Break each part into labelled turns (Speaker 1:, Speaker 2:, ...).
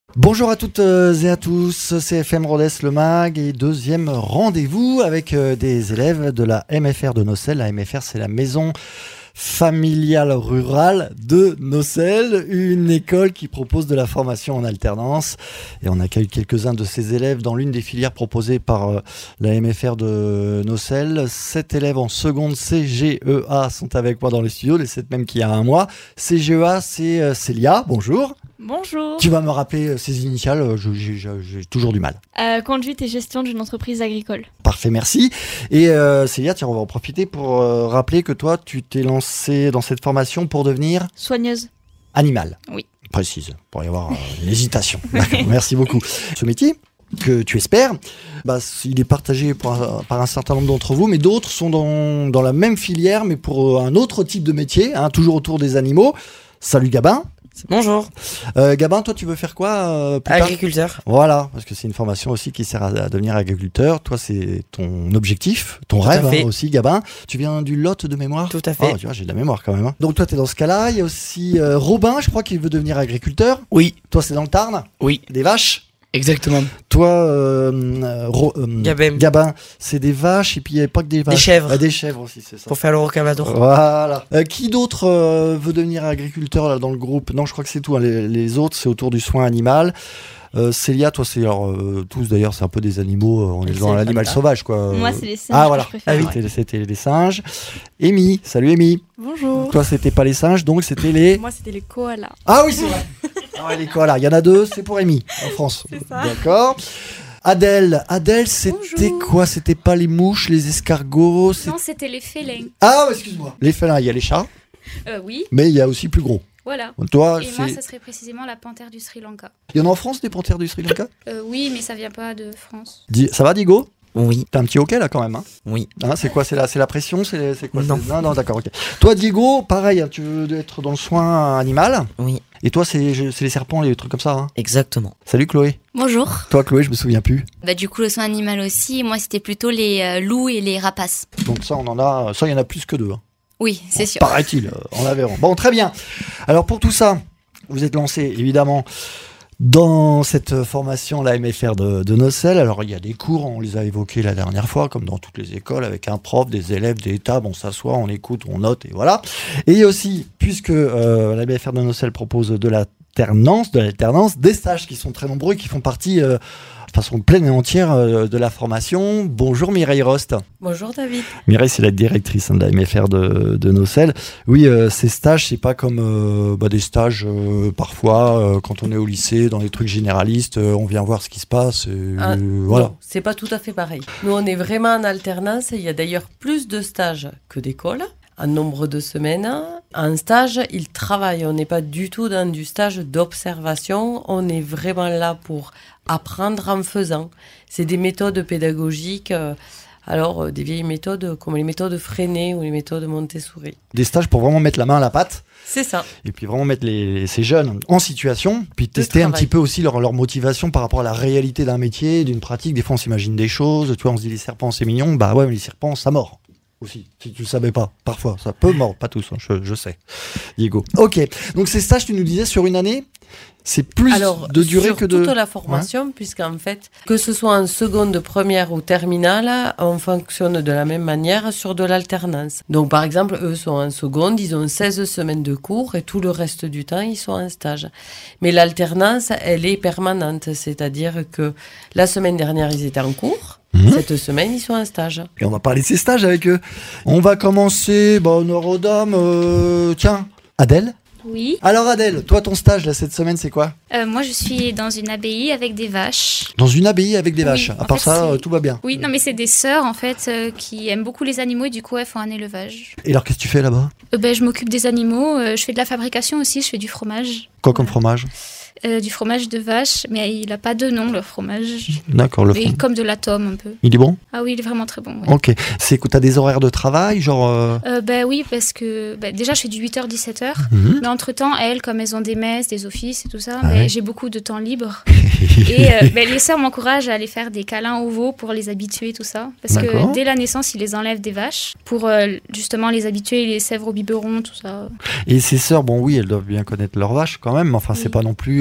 Speaker 1: Bonjour à toutes et à tous, c'est FM Rodez le Mag et deuxième rendez-vous avec des élèves de la MFR de Nocelles. La MFR, c'est la maison familiale rurale de Nocelles, une école qui propose de la formation en alternance. Et on accueille quelques-uns de ces élèves dans l'une des filières proposées par la MFR de Nocelles. 7 élèves en seconde CGEA sont avec moi dans les studios, les 7 mêmes qu'il y a un mois. CGEA, c'est Célia, bonjour.
Speaker 2: Bonjour.
Speaker 1: Tu vas me rappeler ces initiales, j'ai toujours du mal.
Speaker 2: Conduite et gestion d'une entreprise agricole.
Speaker 1: Parfait, merci. Et Célia, tiens, on va en profiter pour rappeler que toi, tu t'es lancée dans cette formation pour devenir
Speaker 2: soigneuse.
Speaker 1: Animal.
Speaker 2: Oui.
Speaker 1: Précise, pour y avoir une hésitation. D'accord, merci beaucoup. Ce métier que tu espères, il est partagé par un certain nombre d'entre vous, mais d'autres sont dans la même filière, mais pour un autre type de métier, toujours autour des animaux. Salut Gabin.
Speaker 3: Bonjour.
Speaker 1: Gabin, toi tu veux faire quoi plus
Speaker 3: agriculteur.
Speaker 1: Tard Voilà, parce que c'est une formation aussi qui sert à devenir agriculteur. Toi c'est ton objectif, ton rêve aussi Gabin. Tu viens du Lot de mémoire ?
Speaker 3: Tout à fait.
Speaker 1: Tu vois, j'ai de la mémoire quand même. Donc toi tu es dans ce cas-là. Il y a aussi Robin, je crois qu'il veut devenir agriculteur.
Speaker 3: Oui.
Speaker 1: Toi c'est dans le Tarn ?
Speaker 3: Oui.
Speaker 1: Des vaches ?
Speaker 3: Exactement.
Speaker 1: Toi, Gabin, c'est des vaches et puis il n'y a pas que des vaches.
Speaker 3: Des chèvres.
Speaker 1: Des chèvres aussi, c'est ça.
Speaker 3: Pour faire le rocamadour.
Speaker 1: Voilà. Qui d'autre veut devenir agriculteur là, dans le groupe ? Non, je crois que c'est tout. Les autres, c'est autour du soin animal. Célia, toi, c'est tous d'ailleurs, c'est un peu des animaux. On est dans l'animal sauvage, quoi.
Speaker 2: Moi, c'est les singes.
Speaker 1: Ah voilà.
Speaker 2: Que je préfère.
Speaker 1: C'était les singes. Amy, salut Amy.
Speaker 4: Bonjour.
Speaker 1: Toi, c'était pas les singes, donc c'était les.
Speaker 4: Moi, c'était les koalas.
Speaker 1: Ah oui, c'est vrai. Les koalas. Il y en a 2, c'est pour Amy en France.
Speaker 4: C'est ça.
Speaker 1: D'accord. Adèle, c'était
Speaker 4: Bonjour.
Speaker 1: quoi ? C'était pas les mouches, les escargots ?
Speaker 2: Non, c'était les félins.
Speaker 1: Ah, excuse-moi. Les félins, il y a les chats,
Speaker 2: Oui,
Speaker 1: mais il y a aussi plus gros.
Speaker 2: voilà.
Speaker 1: Toi,
Speaker 2: Et moi, ça serait précisément la panthère du Sri Lanka.
Speaker 1: Il y en a en France, des panthères du Sri Lanka ?
Speaker 2: Oui, mais ça vient pas de France.
Speaker 1: Ça va, Diego ?
Speaker 3: Oui.
Speaker 1: T'as un petit hockey là quand même,
Speaker 3: Oui.
Speaker 1: C'est quoi ? C'est la pression ? C'est quoi ?
Speaker 3: Non.
Speaker 1: Non, d'accord, ok. Toi, Diego, pareil, tu veux être dans le soin animal ?
Speaker 3: Oui.
Speaker 1: Et toi, c'est les serpents, les trucs comme ça,
Speaker 3: Exactement.
Speaker 1: Salut Chloé.
Speaker 5: Bonjour.
Speaker 1: Toi, Chloé, je me souviens plus.
Speaker 5: Du coup, le soin animal aussi. Moi, c'était plutôt les loups et les rapaces.
Speaker 1: Donc ça, il y en a plus que 2.
Speaker 5: Oui, c'est sûr.
Speaker 1: Paraît-il, en Aveyron. Bon, très bien. Alors pour tout ça, vous êtes lancé évidemment dans cette formation, la MFR de Nocelles. Alors il y a des cours, on les a évoqués la dernière fois, comme dans toutes les écoles, avec un prof, des élèves, des tables, on s'assoit, on écoute, on note, et voilà. Et il y a aussi, puisque la MFR de Nocelles propose de l'alternance, des stages qui sont très nombreux, qui font partie de façon pleine et entière de la formation. Bonjour Mireille Rost.
Speaker 4: Bonjour David.
Speaker 1: Mireille, c'est la directrice de la MFR de Nocelles. Oui, ces stages, c'est pas comme des stages parfois quand on est au lycée, dans les trucs généralistes, on vient voir ce qui se passe. Voilà.
Speaker 4: Non, c'est pas tout à fait pareil. Nous, on est vraiment en alternance. Il y a d'ailleurs plus de stages que d'écoles. En nombre de semaines. En stage, ils travaillent. On n'est pas du tout dans du stage d'observation. On est vraiment là pour apprendre en faisant. C'est des méthodes pédagogiques, des vieilles méthodes comme les méthodes Freinet ou les méthodes Montessori. Des
Speaker 1: stages pour vraiment mettre la main à la pâte.
Speaker 4: C'est ça.
Speaker 1: Et puis vraiment mettre ces jeunes en situation, puis tester un petit peu aussi leur motivation par rapport à la réalité d'un métier, d'une pratique. Des fois, on s'imagine des choses. Tu vois, on se dit les serpents, c'est mignon. Bah ouais, mais les serpents, ça mord. Aussi, si tu le savais pas, parfois, ça peut mordre, pas tous, je sais, Diego. Ok, donc ces stages, tu nous disais, sur une année, c'est plus de durée que de...
Speaker 4: toute la formation, puisqu'en fait, que ce soit en seconde, première ou terminale, on fonctionne de la même manière sur de l'alternance. Donc par exemple, eux sont en seconde, ils ont 16 semaines de cours et tout le reste du temps, ils sont en stage. Mais l'alternance, elle est permanente, c'est-à-dire que la semaine dernière, ils étaient en cours. Cette semaine, ils sont en stage.
Speaker 1: Et on va parler de ces stages avec eux. On va commencer, honneur aux dames. Tiens, Adèle ?
Speaker 2: Oui.
Speaker 1: Alors Adèle, toi ton stage là cette semaine c'est quoi ?
Speaker 2: Moi, je suis dans une abbaye avec des vaches.
Speaker 1: Dans une abbaye avec des vaches. À part ça,
Speaker 2: c'est...
Speaker 1: tout va bien.
Speaker 2: Oui, non, mais c'est des sœurs en fait qui aiment beaucoup les animaux et du coup elles font un élevage.
Speaker 1: Et alors qu'est-ce que tu fais là-bas ?
Speaker 2: Je m'occupe des animaux. Je fais de la fabrication aussi. Je fais du fromage.
Speaker 1: Quoi comme fromage ?
Speaker 2: Du fromage de vache, mais il n'a pas de nom, le fromage.
Speaker 1: D'accord, le fromage.
Speaker 2: Comme de la tome, un peu.
Speaker 1: Il est bon ?
Speaker 2: Ah oui, il est vraiment très bon. Ouais.
Speaker 1: Ok. C'est que tu as des horaires de travail, genre...
Speaker 2: Oui, parce que déjà, je fais du 8h-17h. Mais entre-temps, elles, comme elles ont des messes, des offices et tout ça, j'ai beaucoup de temps libre. Et les sœurs m'encouragent à aller faire des câlins aux veaux pour les habituer, tout ça. Parce que dès la naissance, ils les enlèvent des vaches pour justement les habituer, les sèvres au biberon, tout ça.
Speaker 1: Et ces sœurs, bon oui, elles doivent bien connaître leurs vaches quand même, mais enfin, c'est pas non plus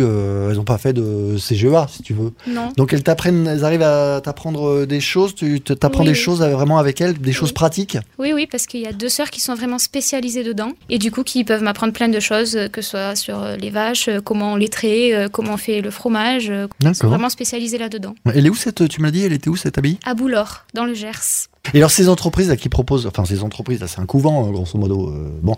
Speaker 1: elles n'ont pas fait de CGEA, si tu veux.
Speaker 2: Non.
Speaker 1: Donc elles arrivent à t'apprendre des choses, tu t'apprends des choses vraiment avec elles, des choses pratiques.
Speaker 2: Oui, parce qu'il y a 2 sœurs qui sont vraiment spécialisées dedans et du coup qui peuvent m'apprendre plein de choses, que ce soit sur les vaches, comment on les traite, comment on fait le fromage. Elles sont vraiment spécialisées là-dedans.
Speaker 1: Elle est où tu m'as dit, elle était où cette abbaye ?
Speaker 2: À Boulor, dans le Gers.
Speaker 1: Et alors ces entreprises là, qui proposent, enfin ces entreprises là, c'est un couvent grosso modo,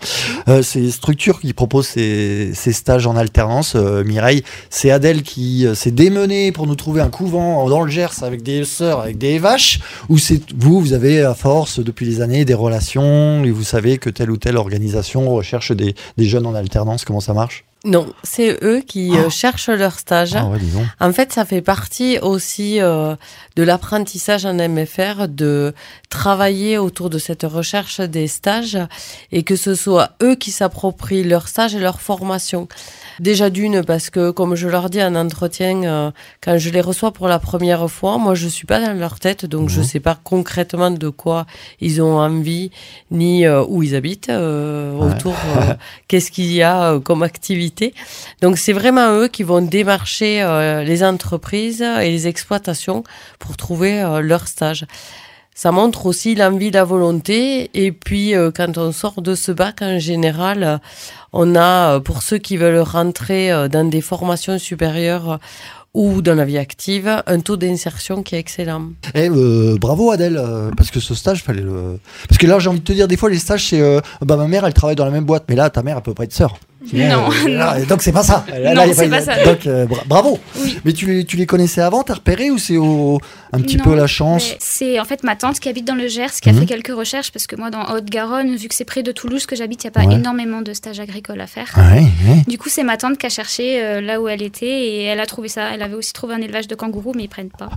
Speaker 1: ces structures qui proposent ces stages en alternance, Mireille, c'est Adèle qui s'est démenée pour nous trouver un couvent dans le Gers avec des sœurs, avec des vaches, ou c'est vous avez à force depuis des années des relations et vous savez que telle ou telle organisation recherche des jeunes en alternance, comment ça marche ?
Speaker 4: Non, c'est eux qui cherchent leur stage.
Speaker 1: Ah ouais, dis donc.
Speaker 4: En fait, ça fait partie aussi de l'apprentissage en MFR de travailler autour de cette recherche des stages et que ce soit eux qui s'approprient leur stage et leur formation. Déjà d'une, parce que comme je leur dis en entretien, quand je les reçois pour la première fois, moi je suis pas dans leur tête, donc je sais pas concrètement de quoi ils ont envie, ni où ils habitent, autour, qu'est-ce qu'il y a comme activité. Donc c'est vraiment eux qui vont démarcher les entreprises et les exploitations pour trouver leur stage. Ça montre aussi l'envie, la volonté. Et puis, quand on sort de ce bac, en général, on a, pour ceux qui veulent rentrer dans des formations supérieures ou dans la vie active, un taux d'insertion qui est excellent.
Speaker 1: Bravo Adèle, parce que ce stage, fallait le... Parce que là, j'ai envie de te dire, des fois, les stages, c'est... ma mère, elle travaille dans la même boîte, mais là, ta mère, elle peut pas être sœur.
Speaker 2: Non.
Speaker 1: Donc, c'est pas ça.
Speaker 2: C'est pas ça.
Speaker 1: Donc, bravo.
Speaker 2: Oui.
Speaker 1: Mais tu les connaissais avant, t'as repéré, ou c'est un petit peu la chance ?
Speaker 2: C'est en fait ma tante qui habite dans le Gers qui a fait quelques recherches, parce que moi, dans Haute-Garonne, vu que c'est près de Toulouse que j'habite, il n'y a pas énormément de stages agricoles à faire. Du coup, c'est ma tante qui a cherché là où elle était et elle a trouvé ça. Elle avait aussi trouvé un élevage de kangourous, mais ils prennent pas.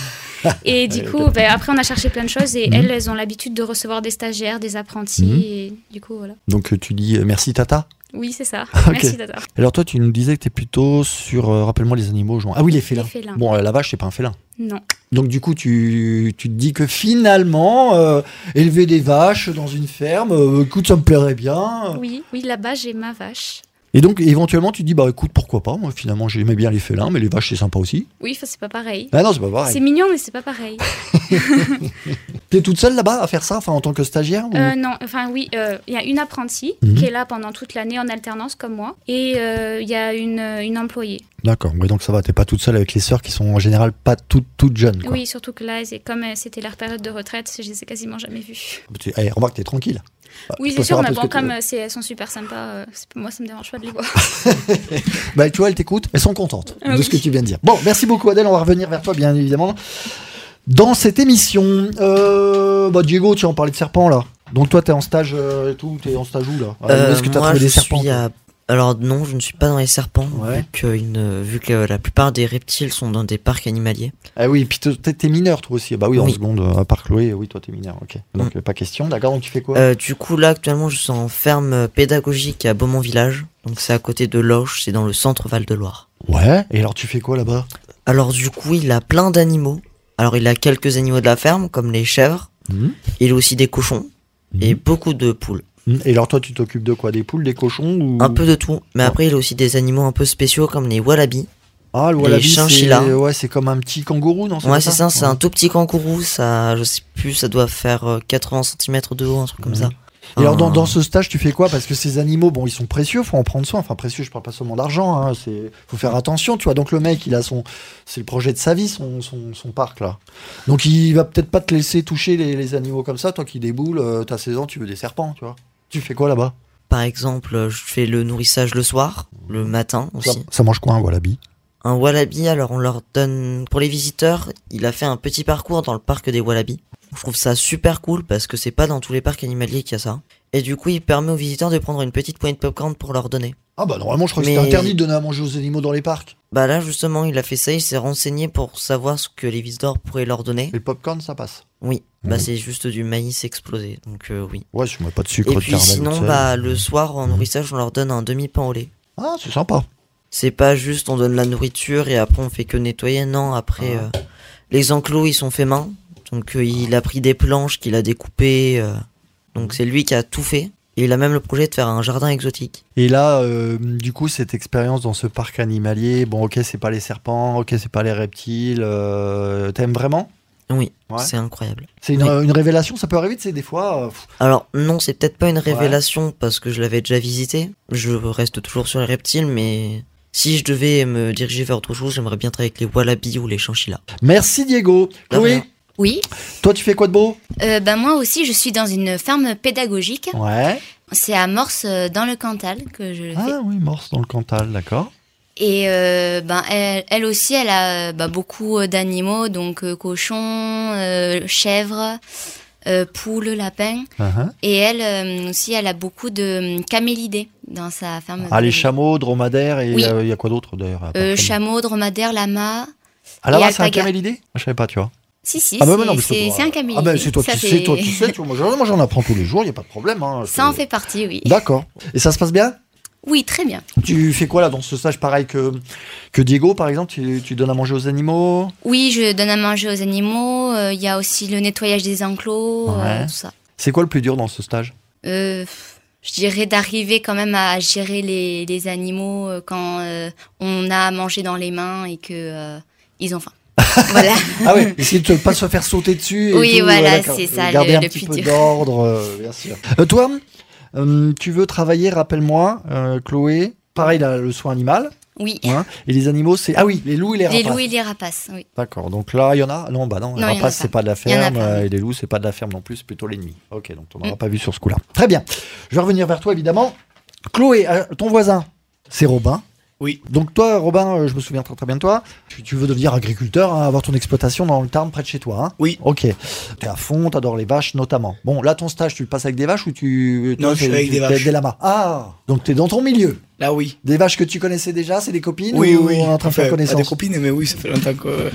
Speaker 2: Et du coup, après, on a cherché plein de choses et elles ont l'habitude de recevoir des stagiaires, des apprentis. Et du coup, voilà.
Speaker 1: Donc, tu dis merci Tata ?
Speaker 2: Oui, c'est ça.
Speaker 1: Okay.
Speaker 2: Merci Tata.
Speaker 1: Alors toi, tu nous disais que tu es plutôt sur, rappelle-moi les animaux. Ah oui, les félins. Bon, la vache, c'est pas un félin.
Speaker 2: Non.
Speaker 1: Donc du coup, tu te dis que finalement, élever des vaches dans une ferme, écoute, ça me plairait bien.
Speaker 2: Oui, là-bas, j'ai ma vache.
Speaker 1: Et donc, éventuellement, tu te dis, bah écoute, pourquoi pas ? Moi, finalement, j'aimais bien les félins, mais les vaches, c'est sympa aussi.
Speaker 2: Oui, c'est pas pareil.
Speaker 1: Ah non, c'est pas pareil.
Speaker 2: C'est mignon, mais c'est pas pareil.
Speaker 1: T'es toute seule là-bas à faire ça, en tant que stagiaire ou...
Speaker 2: Non, oui, il y a une apprentie qui est là pendant toute l'année en alternance comme moi, et il y a une employée. D'accord,
Speaker 1: oui, donc ça va, t'es pas toute seule avec les sœurs qui sont en général pas toutes jeunes, quoi.
Speaker 2: Oui, surtout que là, comme c'était leur période de retraite, je les ai quasiment jamais vues.
Speaker 1: Remarque, t'es tranquille.
Speaker 2: Oui, c'est sûr, mais bon, comme elles sont super sympas, moi, ça me dérange pas de les voir.
Speaker 1: Tu vois, elles t'écoutent, elles sont contentes de ce que tu viens de dire. Bon, merci beaucoup Adèle, on va revenir vers toi, bien évidemment. Dans cette émission, Diego, tu en parlais de serpents, là. Donc toi, t'es en stage et tout, t'es en stage où, là ? Est-ce que t'as trouvé des serpents ?
Speaker 3: Alors non, je ne suis pas dans les serpents, vu que la plupart des reptiles sont dans des parcs animaliers.
Speaker 1: Ah oui, puis t'es mineur toi aussi. Bah oui, en seconde, à part Chloé, oui, toi t'es mineur, ok. Donc pas question, d'accord, donc tu fais quoi ?
Speaker 3: Du coup là, actuellement, je suis en ferme pédagogique à Beaumont-Village, donc c'est à côté de Loches, c'est dans le centre Val-de-Loire.
Speaker 1: Ouais, et alors tu fais quoi là-bas ?
Speaker 3: Alors du coup, il a plein d'animaux. Alors il a quelques animaux de la ferme, comme les chèvres, il a aussi des cochons, et beaucoup de poules.
Speaker 1: Et alors toi tu t'occupes de quoi ? Des poules, des cochons ou...
Speaker 3: Un peu de tout, mais après il a aussi des animaux un peu spéciaux comme les wallabies.
Speaker 1: Ah, le wallaby,
Speaker 3: les chinchillas.
Speaker 1: c'est comme un petit kangourou, non ?
Speaker 3: Ouais, c'est ça, c'est un tout petit kangourou, ça, je sais plus, ça doit faire 80 cm de haut, un truc comme ça.
Speaker 1: Et alors dans ce stage tu fais quoi ? Parce que ces animaux, bon, ils sont précieux, faut en prendre soin. Enfin précieux, je parle pas seulement d'argent, hein, faut faire attention, tu vois. Donc le mec, c'est le projet de sa vie, son parc là. Donc il va peut-être pas te laisser toucher les animaux comme ça. Toi qui déboules, t'as 16 ans, tu veux des serpents, tu vois. Tu fais quoi là-bas ?
Speaker 3: Par exemple, je fais le nourrissage le soir, le matin aussi.
Speaker 1: Ça mange quoi un wallaby ?
Speaker 3: Un wallaby, alors on leur donne, pour les visiteurs, il a fait un petit parcours dans le parc des wallabies. Je trouve ça super cool parce que c'est pas dans tous les parcs animaliers qu'il y a ça. Et du coup, il permet aux visiteurs de prendre une petite poignée de popcorn pour leur donner.
Speaker 1: Ah bah normalement, je crois que c'était interdit de donner à manger aux animaux dans les parcs.
Speaker 3: Bah là, justement, il a fait ça, il s'est renseigné pour savoir ce que les visiteurs pourraient leur donner.
Speaker 1: Et le popcorn, ça passe ?
Speaker 3: Oui, c'est juste du maïs explosé, donc oui.
Speaker 1: Ouais, je mets pas de sucre,
Speaker 3: et puis sinon, le soir, en nourrissage, on leur donne un demi-pain au lait.
Speaker 1: Ah, c'est sympa.
Speaker 3: C'est pas juste on donne la nourriture et après on fait que nettoyer, non, après les enclos ils sont faits main, donc il a pris des planches qu'il a découpées, donc c'est lui qui a tout fait, Et il a même le projet de faire un jardin exotique.
Speaker 1: Et là, du coup, cette expérience dans ce parc animalier, bon, ok, c'est pas les serpents, ok, c'est pas les reptiles, t'aimes vraiment ?
Speaker 3: Oui,
Speaker 1: Ouais.
Speaker 3: c'est incroyable.
Speaker 1: C'est une révélation, ça peut arriver, tu sais, des fois.
Speaker 3: Alors non, c'est peut-être pas une révélation parce que je l'avais déjà visité. Je reste toujours sur les reptiles, mais si je devais me diriger vers autre chose, j'aimerais bien travailler avec les wallabies ou les chinchillas.
Speaker 1: Merci Diego. Chloé,
Speaker 3: rien.
Speaker 5: Oui.
Speaker 1: toi, tu fais quoi de beau ?
Speaker 5: Moi aussi, je suis dans une ferme pédagogique.
Speaker 1: Ouais.
Speaker 5: C'est à Morse, dans le Cantal, que je le fais.
Speaker 1: Ah oui, Morse dans le Cantal, d'accord.
Speaker 5: Et elle aussi, elle a beaucoup d'animaux, donc cochons, chèvres, poules, lapins.
Speaker 1: Uh-huh.
Speaker 5: Et elle aussi, elle a beaucoup de camélidés dans sa ferme.
Speaker 1: Ah, les chameaux, dromadaires, et il
Speaker 5: Oui.
Speaker 1: y a quoi d'autre d'ailleurs à part chameau
Speaker 5: Chameaux, dromadaires, lamas.
Speaker 1: Ah là-bas,
Speaker 5: et
Speaker 1: c'est un
Speaker 5: alpaga.
Speaker 1: camélidé ? Je savais pas, tu vois.
Speaker 5: Si,
Speaker 1: Ah bah non, mais
Speaker 5: c'est un camélidé.
Speaker 1: Ah ben c'est toi
Speaker 5: Ça
Speaker 1: qui
Speaker 5: fait-
Speaker 1: sais, toi qui sais. Tu vois, moi j'en apprends tous les jours, il y a pas de problème. Hein,
Speaker 5: Ça en fait partie, oui.
Speaker 1: D'accord. Et ça se passe bien ?
Speaker 5: Oui, très bien.
Speaker 1: Tu fais quoi là dans ce stage pareil que Diego par exemple, tu donnes à manger aux animaux ?
Speaker 5: Oui, je donne à manger aux animaux. Il y a aussi le nettoyage des enclos,
Speaker 1: Ouais.
Speaker 5: tout ça.
Speaker 1: C'est quoi le plus dur dans ce stage ?
Speaker 5: Je dirais d'arriver quand même à gérer les animaux quand on a à manger dans les mains et que ils ont faim. Voilà.
Speaker 1: Ah oui, essayer de ne pas se faire sauter dessus. Et
Speaker 5: Oui,
Speaker 1: tout,
Speaker 5: voilà,
Speaker 1: d'accord.
Speaker 5: c'est ça,
Speaker 1: Garder un
Speaker 5: le
Speaker 1: petit
Speaker 5: plus
Speaker 1: peu
Speaker 5: dur.
Speaker 1: d'ordre, bien sûr. Toi, tu veux travailler, rappelle-moi, Chloé, pareil là, le soin animal.
Speaker 5: Oui.
Speaker 1: Hein, et les animaux, c'est... Ah oui, les loups et les rapaces.
Speaker 5: Les loups et les rapaces, oui.
Speaker 1: D'accord, donc là, il y en a... Non, bah non, les
Speaker 5: Non, il y en a
Speaker 1: rapaces,
Speaker 5: pas.
Speaker 1: c'est pas de la
Speaker 5: Il y en a
Speaker 1: ferme,
Speaker 5: pas.
Speaker 1: et les loups, c'est pas de la ferme non plus, c'est plutôt l'ennemi. Ok, donc on n'aura pas vu sur ce coup-là. Très bien, je vais revenir vers toi, évidemment. Chloé, ton voisin, c'est Robin.
Speaker 6: Oui.
Speaker 1: Donc toi, Robin, je me souviens très très bien de toi. Tu veux devenir agriculteur, hein, avoir ton exploitation dans le Tarn près de chez toi. Hein.
Speaker 6: Oui.
Speaker 1: Ok. T'es à fond, t'adores les vaches notamment. Bon, là, ton stage, tu le passes avec des vaches ou tu...
Speaker 6: Non, je suis avec des vaches.
Speaker 1: Des lamas. Ah, donc t'es dans ton milieu.
Speaker 6: Là, oui.
Speaker 1: Des vaches que tu connaissais déjà, c'est des copines
Speaker 6: Oui,
Speaker 1: ou
Speaker 6: oui.
Speaker 1: on est en train de faire
Speaker 6: Enfin, pas
Speaker 1: connaissance?
Speaker 6: des copines, mais oui, ça fait longtemps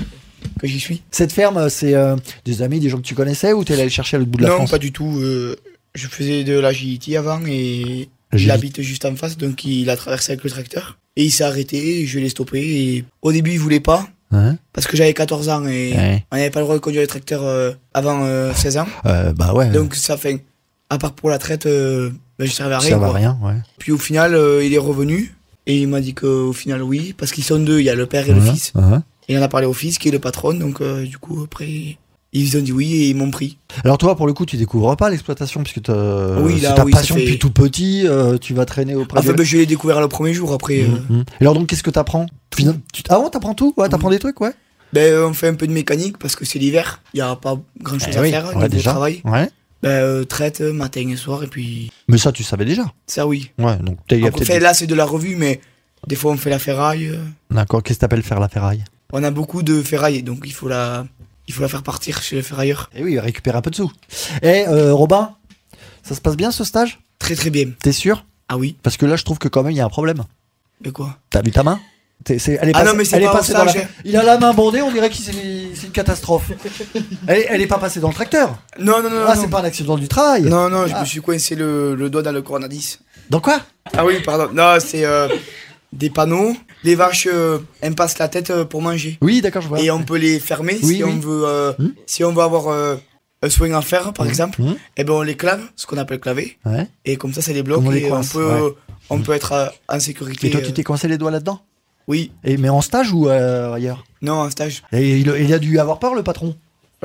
Speaker 6: que j'y suis.
Speaker 1: Cette ferme, c'est des amis, des gens que tu connaissais ou t'es allé chercher à l'autre bout de la
Speaker 6: Non,
Speaker 1: France?
Speaker 6: pas du tout. Je faisais de l'agility avant et il habite juste en face, donc il a traversé avec le tracteur. Et il s'est arrêté, je l'ai stoppé. Et au début, il voulait pas,
Speaker 1: Hein?
Speaker 6: parce que j'avais 14 ans et
Speaker 1: Ouais.
Speaker 6: on n'avait pas le droit de conduire les tracteurs avant 16 ans.
Speaker 1: Bah ouais.
Speaker 6: Donc ça fait, à part pour la traite, je servais à
Speaker 1: ça
Speaker 6: rien.
Speaker 1: va
Speaker 6: quoi.
Speaker 1: rien, ouais.
Speaker 6: Puis au final, il est revenu et il m'a dit qu'au final, oui, parce qu'ils sont deux, il y a le père et le
Speaker 1: Ouais,
Speaker 6: fils.
Speaker 1: ouais.
Speaker 6: Et il en a parlé au fils qui est le patron, donc du coup, après, ils ont dit oui et ils m'ont pris.
Speaker 1: Alors toi, pour le coup, tu découvres pas l'exploitation puisque
Speaker 6: Oui,
Speaker 1: c'est
Speaker 6: là,
Speaker 1: ta
Speaker 6: oui, ça
Speaker 1: passion
Speaker 6: fait-
Speaker 1: depuis tout petit. Tu vas traîner auprès
Speaker 6: Enfin,
Speaker 1: de...
Speaker 6: ben, je l'ai découvert le premier jour, après.
Speaker 1: Mhm. Et alors donc, qu'est-ce que t'apprends? Ah bon, t'apprends tout? Ouais, t'apprends des trucs, ouais.
Speaker 6: On fait un peu de mécanique parce que c'est l'hiver, il n'y a pas grand chose
Speaker 1: Eh
Speaker 6: à
Speaker 1: oui,
Speaker 6: faire
Speaker 1: ouais,
Speaker 6: niveau
Speaker 1: déjà.
Speaker 6: travail.
Speaker 1: Ouais.
Speaker 6: Traite matin et soir, et puis
Speaker 1: Mais ça, tu savais déjà.
Speaker 6: ça, oui.
Speaker 1: Ouais, donc il y a
Speaker 6: Donc,
Speaker 1: peut-être...
Speaker 6: là, c'est de la revue, mais des fois, on fait la ferraille.
Speaker 1: D'accord, qu'est-ce que t'appelles faire la ferraille?
Speaker 6: On a beaucoup de ferraille, donc il faut la faire partir chez le ferrailleur.
Speaker 1: Eh oui, récupérer un peu de sous. Et Robin, ça se passe bien ce stage?
Speaker 6: Très très bien.
Speaker 1: T'es sûr?
Speaker 6: Ah oui,
Speaker 1: Parce que là, je trouve que quand même, il y a un problème.
Speaker 6: mais quoi?
Speaker 1: T'as vu ta main? Elle est
Speaker 6: Ah
Speaker 1: passée,
Speaker 6: non, mais c'est
Speaker 1: elle est
Speaker 6: pas
Speaker 1: passée
Speaker 6: un
Speaker 1: dans la...
Speaker 6: stage.
Speaker 1: Il a la main bondée, on dirait que c'est une catastrophe. Elle est pas passée dans le tracteur.
Speaker 6: Non, non, non.
Speaker 1: Ah,
Speaker 6: non.
Speaker 1: c'est pas un accident du travail.
Speaker 6: Non, non, je
Speaker 1: Ah.
Speaker 6: me suis coincé le doigt dans le coronadis.
Speaker 1: Dans quoi?
Speaker 6: Ah oui, pardon. Non, c'est des panneaux. Les vaches, elles passent la tête pour manger.
Speaker 1: Oui, d'accord, je vois.
Speaker 6: Et on peut les fermer
Speaker 1: Oui,
Speaker 6: si
Speaker 1: oui.
Speaker 6: on veut si on veut avoir un soin à faire, par exemple.
Speaker 1: Mmh.
Speaker 6: Et ben on les clave, ce qu'on appelle claver.
Speaker 1: Ouais.
Speaker 6: Et comme ça les bloque
Speaker 1: Comme on les
Speaker 6: et
Speaker 1: coince,
Speaker 6: on peut être en sécurité.
Speaker 1: Et toi, tu t'es coincé les doigts là-dedans?
Speaker 6: Oui,
Speaker 1: Mais en stage ou ailleurs?
Speaker 6: non, en stage.
Speaker 1: Et il a dû avoir peur, le patron.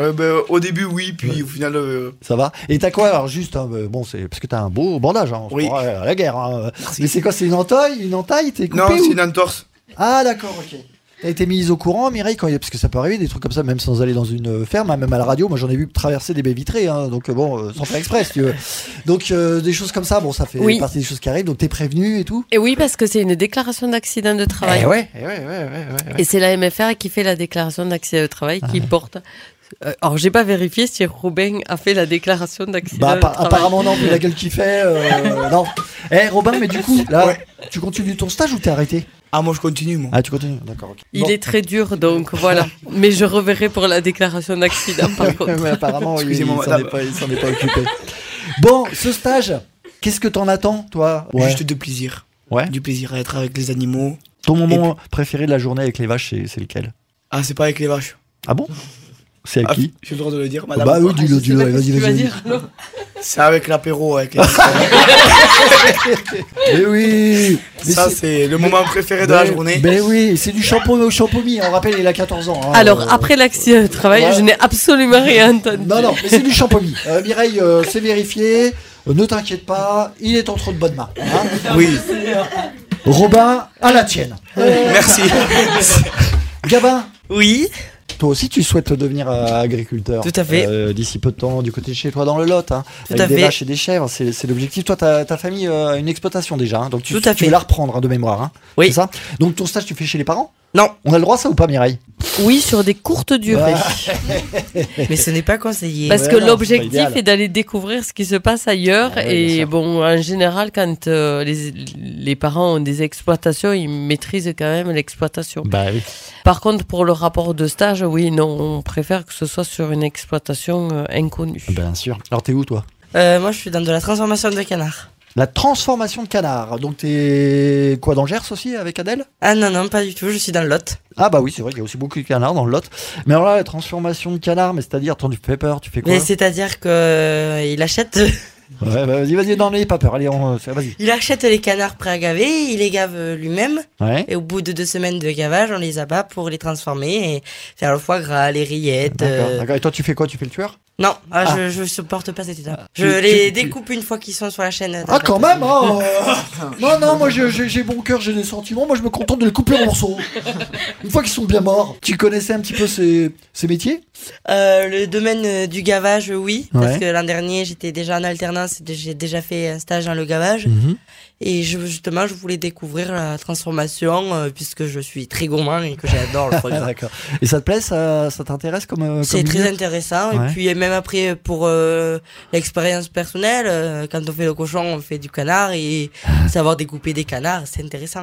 Speaker 6: Au début, oui, puis au final.
Speaker 1: Ça va. Et t'as quoi? Alors, juste, hein, bon, c'est parce que t'as un beau bandage, hein, on se
Speaker 6: Oui.
Speaker 1: croirait à la guerre. Hein.
Speaker 6: Merci.
Speaker 1: Mais c'est quoi? C'est une entaille? T'es coupé
Speaker 6: Non,
Speaker 1: ou...
Speaker 6: c'est une entorse.
Speaker 1: Ah, d'accord, ok. T'as été mise au courant, Mireille, parce que ça peut arriver des trucs comme ça, même sans aller dans une ferme, hein, même à la radio. Moi, j'en ai vu traverser des baies vitrées, hein, donc bon, sans faire exprès, si tu veux. Donc, des choses comme ça, bon, ça fait
Speaker 4: Oui.
Speaker 1: partie des choses qui arrivent. Donc, t'es prévenu et tout.
Speaker 4: Et oui, parce que c'est une déclaration d'accident de travail.
Speaker 1: Ouais.
Speaker 4: Et c'est la MFR qui fait la déclaration d'accident de travail qui porte. Alors, j'ai pas vérifié si Robin a fait la déclaration d'accident
Speaker 1: Bah,
Speaker 4: de travail.
Speaker 1: apparemment, non, vu la gueule qu'il fait, non. Robin, mais du coup, là,
Speaker 6: Ouais.
Speaker 1: tu continues ton stage ou t'es arrêté?
Speaker 6: Ah, moi je continue, moi.
Speaker 1: Ah, tu continues, d'accord, ok.
Speaker 4: Il
Speaker 1: Bon.
Speaker 4: est très dur, donc voilà. Mais je reverrai pour la déclaration d'accident, par contre.
Speaker 1: Mais apparemment, il
Speaker 6: Excusez-moi,
Speaker 1: s'en
Speaker 6: madame.
Speaker 1: est pas occupé. Bon, ce stage, qu'est-ce que t'en attends, toi?
Speaker 6: Juste de plaisir.
Speaker 1: Ouais.
Speaker 6: Du plaisir à être avec les animaux.
Speaker 1: Ton moment préféré de la journée avec les vaches, c'est lequel?
Speaker 6: Ah, c'est pas avec les vaches.
Speaker 1: Ah bon? C'est à qui?
Speaker 6: J'ai le droit de le dire, madame.
Speaker 1: Bah oui, dis-le, vas-y.
Speaker 6: C'est avec l'apéro, avec les
Speaker 1: Mais oui.
Speaker 6: Ça, c'est le moment préféré de la journée.
Speaker 1: Mais oui, c'est du champomis. On rappelle, il a 14 ans. Hein,
Speaker 4: Alors, après l'accident de travail, je n'ai absolument rien entendu.
Speaker 1: Non, mais c'est du champomis. Mireille, c'est vérifié. Ne t'inquiète pas, il est entre de bonnes mains. Hein.
Speaker 6: Oui.
Speaker 1: Robin, à la tienne.
Speaker 6: Merci.
Speaker 1: Gabin.
Speaker 3: Oui.
Speaker 1: Toi aussi, tu souhaites devenir agriculteur.
Speaker 3: Tout à fait.
Speaker 1: D'ici peu de temps, du côté de chez toi, dans le Lot. Hein,
Speaker 3: Tout
Speaker 1: avec
Speaker 3: à
Speaker 1: des
Speaker 3: fait.
Speaker 1: vaches et des chèvres, c'est l'objectif. Toi, ta famille a une exploitation déjà. Hein, donc, tu
Speaker 3: Tout à
Speaker 1: veux
Speaker 3: fait.
Speaker 1: la reprendre hein, de mémoire. Hein,
Speaker 3: Oui.
Speaker 1: C'est ça. Donc, ton stage, tu fais chez les parents?
Speaker 3: Non.
Speaker 1: On a le droit à ça ou pas, Mireille?
Speaker 4: Oui, sur des courtes durées.
Speaker 3: Mais ce n'est pas conseillé.
Speaker 4: Parce
Speaker 1: Ouais,
Speaker 4: que
Speaker 1: non, c'est pas
Speaker 4: l'objectif
Speaker 1: idéal.
Speaker 4: est d'aller découvrir ce qui se passe ailleurs.
Speaker 1: Ouais, bien
Speaker 4: et
Speaker 1: sûr.
Speaker 4: bon, en général, quand les parents ont des exploitations, ils maîtrisent quand même l'exploitation.
Speaker 1: Bah oui.
Speaker 4: Par contre, pour le rapport de stage, oui, non, on préfère que ce soit sur une exploitation inconnue.
Speaker 1: Bien sûr. Alors, t'es où, toi?
Speaker 3: Moi, je suis dans de la transformation de canard.
Speaker 1: La transformation de canard. Donc, t'es quoi, dans le Gers aussi, avec Adèle?
Speaker 3: Ah non, pas du tout, je suis dans le Lot.
Speaker 1: Ah bah oui, c'est vrai qu'il y a aussi beaucoup de canards dans le Lot. Mais alors là, la transformation de canard, mais c'est-à-dire, attends, tu fais peur, tu fais quoi?
Speaker 3: Mais c'est-à-dire que il achète
Speaker 1: Ouais, bah vas-y, non, n'ayez pas peur, allez, vas-y.
Speaker 3: il achète les canards prêts à gaver, il les gave lui-même.
Speaker 1: Ouais.
Speaker 3: Et au bout de 2 semaines de gavage, on les abat pour les transformer et faire le foie gras, les rillettes.
Speaker 1: D'accord. Et toi, tu fais quoi? Tu fais le tueur?
Speaker 3: Non,
Speaker 1: Ah.
Speaker 3: je supporte pas cette étape.
Speaker 1: Tu-
Speaker 3: Je les
Speaker 1: tu-
Speaker 3: découpe une fois qu'ils sont sur la chaîne.
Speaker 1: Ah, quand même, hein Non, moi, j'ai bon cœur, j'ai des sentiments, moi, je me contente de les couper en morceaux. Une fois qu'ils sont bien morts. Tu connaissais un petit peu ces métiers?
Speaker 3: Le domaine du gavage, oui.
Speaker 1: Ouais.
Speaker 3: Parce que l'an dernier, j'étais déjà en alternance, j'ai déjà fait un stage dans le gavage. Et justement, je voulais découvrir la transformation, puisque je suis très gourmand et que j'adore le foie
Speaker 1: Ah,
Speaker 3: gras.
Speaker 1: d'accord. Et ça te plaît, ça t'intéresse comme
Speaker 3: C'est
Speaker 1: comme
Speaker 3: très
Speaker 1: milieu?
Speaker 3: intéressant.
Speaker 1: Ouais.
Speaker 3: Et puis, même après, pour l'expérience personnelle, quand on fait le cochon, on fait du canard. Et savoir découper des canards, c'est intéressant.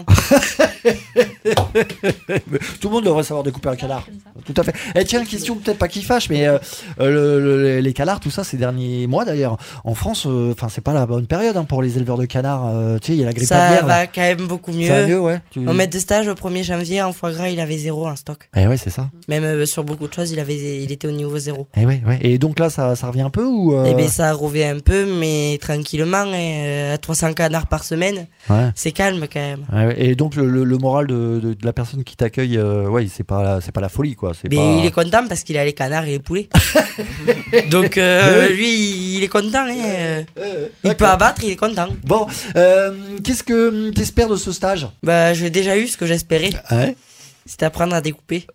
Speaker 1: Tout le monde devrait savoir découper un canard. Tout à fait. Et tiens, une question peut-être pas qui fâche, mais les canards, tout ça, ces derniers mois d'ailleurs, en France, enfin c'est pas la bonne période hein, pour les éleveurs de canards. Tu sais, il y a la grippe
Speaker 3: Ça
Speaker 1: aviaire. là.
Speaker 3: va quand même beaucoup mieux.
Speaker 1: Ça va mieux, ouais.
Speaker 3: Mon maître de stage, au 1er janvier, en foie gras, il avait 0 en stock.
Speaker 1: Eh ouais, c'est ça.
Speaker 3: Même sur beaucoup de choses, il était au niveau 0.
Speaker 1: Eh ouais. Et donc là, ça revient un peu ou
Speaker 3: Eh bien, ça revient un peu, mais tranquillement, à 300 canards par semaine,
Speaker 1: Ouais.
Speaker 3: c'est calme quand même.
Speaker 1: Ouais, ouais. Et donc le moral de la personne qui t'accueille, ouais, c'est pas la folie quoi. C'est
Speaker 3: Mais
Speaker 1: pas...
Speaker 3: il est content parce qu'il a les canards et les poulets. Donc lui, il est content. Il peut abattre, il est content.
Speaker 1: Bon, qu'est-ce que t'espères de ce stage?
Speaker 3: Bah, j'ai déjà eu ce que j'espérais.
Speaker 1: Ouais.
Speaker 3: C'était apprendre à découper.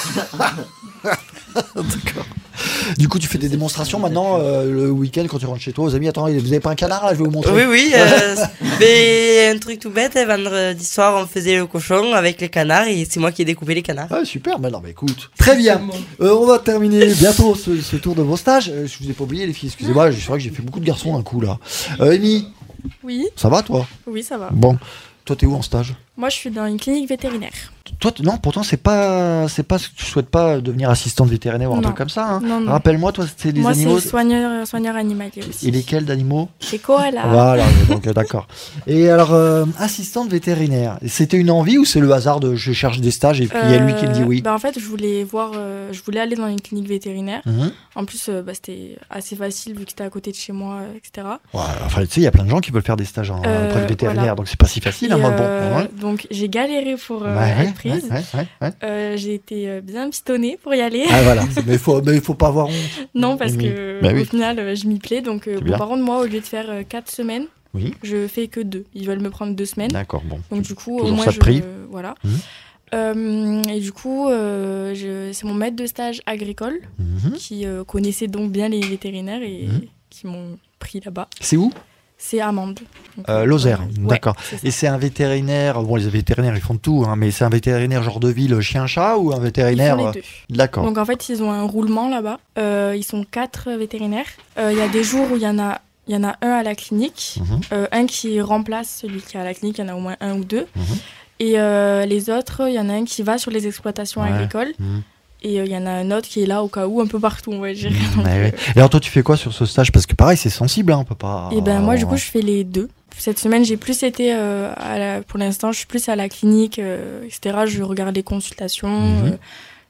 Speaker 1: D'accord. Du coup, tu fais des démonstrations maintenant le week-end quand tu rentres chez toi aux amis. Attends, vous avez pas un canard là? Je vais vous montrer.
Speaker 3: Oui. Mais un truc tout bête, vendredi soir, on faisait le cochon avec les canards et c'est moi qui ai découpé les canards.
Speaker 1: Ah, super. Mais non, mais écoute. Très bien. On va terminer bientôt ce tour de vos stages. Je vous ai pas oublié les filles. Excusez-moi. C'est vrai que j'ai fait beaucoup de garçons d'un coup là. Amy,
Speaker 7: Oui,
Speaker 1: ça va toi?
Speaker 7: oui, ça va.
Speaker 1: Bon. Toi, t'es où en stage?
Speaker 7: Moi, je suis dans une clinique vétérinaire.
Speaker 1: Toi, non, pourtant, c'est pas ce que tu souhaites pas devenir assistante vétérinaire ou un
Speaker 7: Non.
Speaker 1: truc comme ça. Hein.
Speaker 7: Non.
Speaker 1: Rappelle-moi, toi, c'est des
Speaker 7: Moi,
Speaker 1: animaux.
Speaker 7: c'est soigneur animalier aussi.
Speaker 1: Et lesquels d'animaux?
Speaker 7: Les koalas.
Speaker 1: Voilà, donc d'accord. Et alors, assistante vétérinaire, c'était une envie ou c'est le hasard de je cherche des stages et puis il y a lui qui me dit oui?
Speaker 7: En fait, je voulais aller dans une clinique vétérinaire.
Speaker 1: Mhm.
Speaker 7: En plus, c'était assez facile vu que c'était à côté de chez moi, etc.
Speaker 1: Ouais, enfin, tu sais, il y a plein de gens qui veulent faire des stages en auprès de vétérinaire,
Speaker 7: voilà.
Speaker 1: donc c'est pas si facile. Hein,
Speaker 7: Et,
Speaker 1: moi, bon. Ouais.
Speaker 7: Donc, j'ai galéré pour
Speaker 1: Ouais,
Speaker 7: être prise.
Speaker 1: ouais.
Speaker 7: J'ai été bien pistonnée pour y aller.
Speaker 1: Ah voilà, mais faut pas avoir honte.
Speaker 7: Non, parce
Speaker 1: Amy.
Speaker 7: que
Speaker 1: Bah oui.
Speaker 7: au final, je m'y plais. Donc,
Speaker 1: bien.
Speaker 7: par contre, moi, au lieu de faire 4 semaines,
Speaker 1: Oui.
Speaker 7: je fais que 2. Ils veulent me prendre 2 semaines.
Speaker 1: D'accord, bon.
Speaker 7: Donc du coup, au
Speaker 1: Toujours
Speaker 7: moins,
Speaker 1: ça de prix.
Speaker 7: voilà.
Speaker 1: Mhm.
Speaker 7: Et du coup, c'est mon maître de stage agricole
Speaker 1: Mhm.
Speaker 7: qui connaissait donc bien les vétérinaires et qui m'ont pris là-bas.
Speaker 1: C'est où?
Speaker 7: C'est Amande. Donc,
Speaker 1: Lozère,
Speaker 7: ouais,
Speaker 1: d'accord.
Speaker 7: c'est ça.
Speaker 1: Et c'est un vétérinaire, bon les vétérinaires ils font de tout, hein, mais c'est un vétérinaire genre de ville chien-chat ou un
Speaker 7: Ils
Speaker 1: vétérinaire...
Speaker 7: font les deux.
Speaker 1: D'accord.
Speaker 7: Donc en fait, ils ont un roulement là-bas. Ils sont 4 vétérinaires. Il y a des jours où il y en a un à la clinique,
Speaker 1: Mhm.
Speaker 7: un qui remplace celui qui est à la clinique, il y en a au moins un ou deux.
Speaker 1: Mhm.
Speaker 7: Et les autres, il y en a un qui va sur les exploitations
Speaker 1: Ouais.
Speaker 7: agricoles.
Speaker 1: Mhm.
Speaker 7: Et il y en a un autre qui est là au cas où, un peu partout, on va dire. Donc,
Speaker 1: Ouais, ouais. Et alors toi tu fais quoi sur ce stage? Parce que pareil c'est sensible, hein, on peut pas...
Speaker 7: Et ben moi, du coup, je fais les deux. Cette semaine, j'ai plus été pour l'instant, je suis plus à la clinique, etc. Je regarde les consultations,
Speaker 1: Mhm.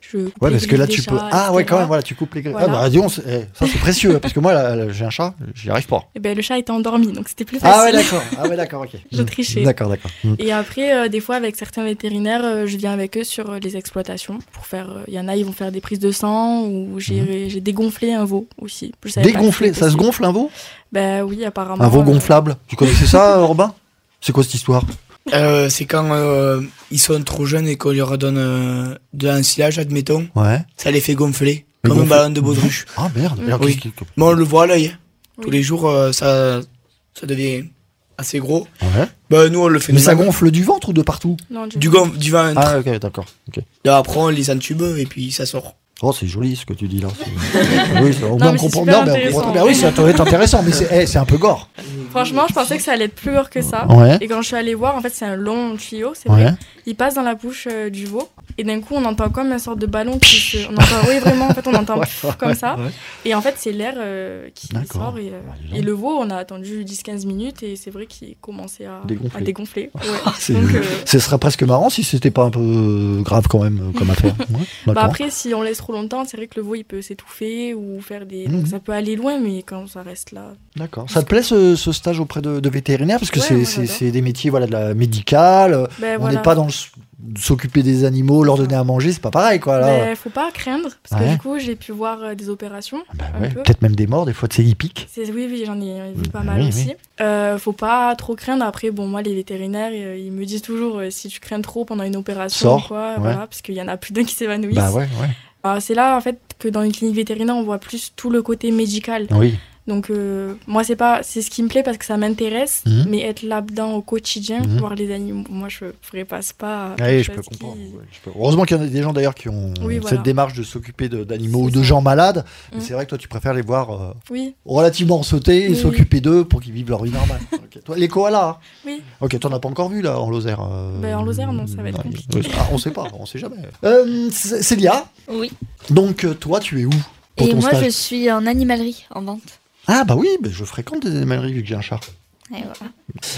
Speaker 7: Je coupe
Speaker 1: Ouais,
Speaker 7: les
Speaker 1: parce que là,
Speaker 7: griffes
Speaker 1: tu
Speaker 7: des
Speaker 1: peux.
Speaker 7: chats,
Speaker 1: Ah, ouais,
Speaker 7: etc.
Speaker 1: quand même, voilà, tu coupes les griffes.
Speaker 7: Voilà.
Speaker 1: Ah, bah, dis donc, ça, c'est précieux, parce que moi, là, j'ai un chat, j'y arrive pas.
Speaker 7: Et ben, le chat était endormi, donc c'était plus facile.
Speaker 1: Ah, ouais, d'accord, ok.
Speaker 7: Je trichais.
Speaker 1: D'accord.
Speaker 7: Et après, des fois, avec certains vétérinaires, je viens avec eux sur les exploitations pour faire. Il y en a, ils vont faire des prises de sang ou j'ai dégonflé un veau aussi. Je savais pas
Speaker 1: Dégonflé,
Speaker 7: que c'était
Speaker 1: ça se
Speaker 7: possible.
Speaker 1: gonfle un veau?
Speaker 7: Ben oui, apparemment.
Speaker 1: Un veau gonflable. Tu connaissais ça, Robin? C'est quoi cette histoire?
Speaker 6: C'est quand ils sont trop jeunes et qu'on leur donne de l'ensilage, admettons,
Speaker 1: Ouais.
Speaker 6: ça les fait gonfler,
Speaker 1: Mais
Speaker 6: comme un
Speaker 1: gonfler-
Speaker 6: ballon de baudruche.
Speaker 1: Ah, merde. Alors,
Speaker 6: Oui.
Speaker 1: qu'est-ce que-
Speaker 6: Mais on le voit à l'œil. Tous
Speaker 7: Oui.
Speaker 6: les jours, ça devient assez gros.
Speaker 1: Ouais.
Speaker 6: Bah, nous, on le fait
Speaker 1: Mais ça
Speaker 6: nous-mêmes.
Speaker 1: gonfle du ventre ou de partout?
Speaker 7: Non,
Speaker 6: Du vent.
Speaker 1: Ah, ok, d'accord. Ok.
Speaker 6: Et après, on les entube et puis ça sort.
Speaker 1: Oh, c'est joli ce que tu dis là. Oui, ça, au
Speaker 7: Non,
Speaker 1: moins
Speaker 7: mais c'est
Speaker 1: comprendre.
Speaker 7: super
Speaker 1: Non, mais
Speaker 7: intéressant.
Speaker 1: bah oui, ça doit être intéressant, mais c'est un peu gore.
Speaker 7: Franchement, je pensais que ça allait être plus lourd que ça.
Speaker 1: Ouais.
Speaker 7: Et quand je suis allée voir, en fait, c'est un long tuyau, c'est vrai.
Speaker 1: Ouais.
Speaker 7: Il passe dans la bouche du veau. Et d'un coup, on entend comme une sorte de ballon qui se. On entend, oui, vraiment, en fait, on entend comme ça.
Speaker 1: Ouais.
Speaker 7: Et en fait, c'est l'air qui
Speaker 1: D'accord.
Speaker 7: sort.
Speaker 1: dis donc.
Speaker 7: Et le veau, on a attendu 10-15 minutes et c'est vrai qu'il commençait à
Speaker 1: Dégonfler.
Speaker 7: dégonfler. Ouais.
Speaker 1: C'est-
Speaker 7: Donc,
Speaker 1: Ce serait presque marrant si c'était pas un peu grave quand même comme affaire. Ouais,
Speaker 7: bah
Speaker 1: d'accord.
Speaker 7: après, si on laisse trop longtemps, c'est vrai que le veau, il peut s'étouffer ou faire des. Donc ça peut aller loin, mais quand ça reste là.
Speaker 1: D'accord. Ça te plaît ce stage auprès de vétérinaires? Parce que
Speaker 7: Ouais, moi, j'adore.
Speaker 1: c'est des métiers voilà, de la médicale.
Speaker 7: Ben,
Speaker 1: On
Speaker 7: voilà.
Speaker 1: n'est pas dans s'occuper des animaux, leur donner à manger, c'est pas pareil quoi. Là.
Speaker 7: Mais faut pas craindre, parce
Speaker 1: Ouais.
Speaker 7: que du coup, j'ai pu voir des opérations.
Speaker 1: Ah bah
Speaker 7: un
Speaker 1: ouais,
Speaker 7: peu.
Speaker 1: peut-être même des morts, des fois de ces hippiques.
Speaker 7: Oui, j'en ai vu pas
Speaker 1: Oui,
Speaker 7: mal
Speaker 1: oui.
Speaker 7: aussi. Faut pas trop craindre. Après, bon, moi, les vétérinaires, ils me disent toujours si tu crains trop pendant une opération
Speaker 1: Sors,
Speaker 7: ou quoi,
Speaker 1: ouais.
Speaker 7: voilà, parce qu'il y en a plus d'un qui s'évanouissent.
Speaker 1: Bah ouais.
Speaker 7: C'est là, en fait, que dans une clinique vétérinaire, on voit plus tout le côté médical.
Speaker 1: Oui.
Speaker 7: Donc, moi, c'est ce qui me plaît parce que ça m'intéresse,
Speaker 1: Mhm.
Speaker 7: mais être là-dedans au quotidien,
Speaker 1: Mhm.
Speaker 7: voir les animaux, moi, je ferais pas ce pas.
Speaker 1: Oui, je peux comprendre. Ouais, Heureusement qu'il y en a des gens d'ailleurs qui ont
Speaker 7: Oui,
Speaker 1: cette
Speaker 7: voilà.
Speaker 1: démarche de s'occuper d'animaux ou
Speaker 7: C'est
Speaker 1: de
Speaker 7: ça.
Speaker 1: gens malades. Mais
Speaker 7: Mhm.
Speaker 1: c'est vrai que toi, tu préfères les voir
Speaker 7: Oui,
Speaker 1: relativement sauter et
Speaker 7: Oui,
Speaker 1: s'occuper d'eux pour qu'ils vivent leur vie normale. Ok. Toi, les koalas, hein.
Speaker 7: oui.
Speaker 1: Ok, t'en as pas encore vu là en Lozère
Speaker 7: Ben, en Lozère, non, ça va être compliqué.
Speaker 1: On sait pas, on sait jamais. Célia,
Speaker 5: Oui.
Speaker 1: donc toi, tu es où pour
Speaker 5: Et
Speaker 1: ton
Speaker 5: moi,
Speaker 1: stage
Speaker 5: je suis en animalerie, en vente.
Speaker 1: Ah bah oui, bah, je fréquente des animaleries vu que j'ai un chat.
Speaker 5: Et voilà.